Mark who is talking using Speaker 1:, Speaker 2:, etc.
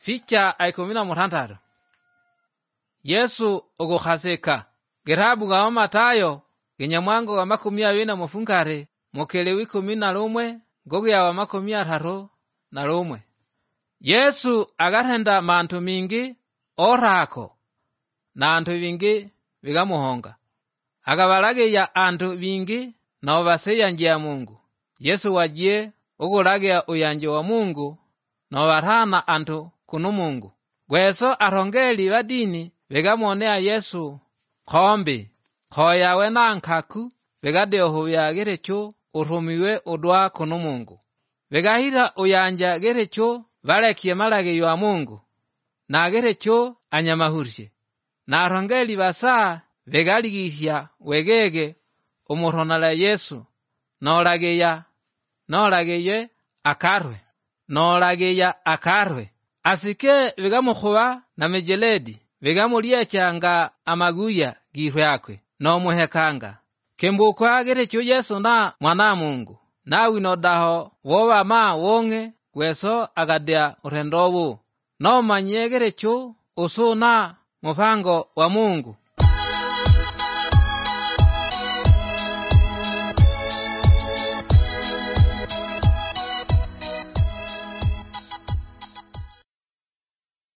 Speaker 1: Ficha aikumina mutantaro. Yesu ogukhaseka. Girabu ga Matayo ginyamwango wa 24 mukele 11 gogya wa 31. Yesu agarenda mantu mingi orako na antu bingi bigamuhonga. Agabalage ya antu bingi na obaseya njia Mungu. Yesu wajie ogulagia uyanje wa Mungu na warana antu kunu Mungu. Gweso arongeli badini begamonea Yesu khombi khoyawe na nkaku begade ohuya gerecho urumiwe odwa kunu Mungu. Begahira uyanja gerecho balekie malage ya Mungu na gerecho anyamahurshe. Na arongeli basa begaligisha wegege umuronala Yesu nolageye akarwe. Asike bigamukhuba na mejeledi bigamuliechanga amaguya girwe akwe no muhekanga. Kembukwa gerecho Yesu na mwana Mungu na winodaho woba ma wonge gweso agadya urendobu no manye gerecho usuna mufango wa Mungu